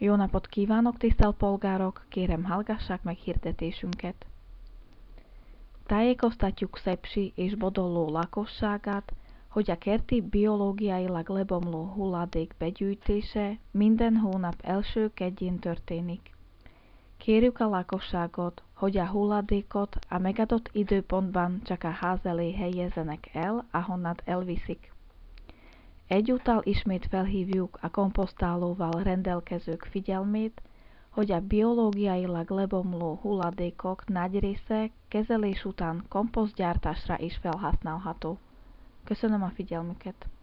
Jó napot kívánok, tisztelt polgárok! Kérem, hallgassák meg hirdetésünket. Tájékoztatjuk Szepsi és Bodolló lakosságát, hogy a kerti biológiailag lebomló hulladék begyűjtése minden hónap első kedjén történik. Kérjük a lakosságot, hogy a hulladékot a megadott időpontban csak a ház elé helyezzenek el, ahonnan elviszik. Egyúttal ismét felhívjuk a komposztálóval rendelkezők figyelmét, hogy a biológiailag lebomló hulladékok nagy része kezelés után komposztgyártásra is felhasználható. Köszönöm a figyelmüket!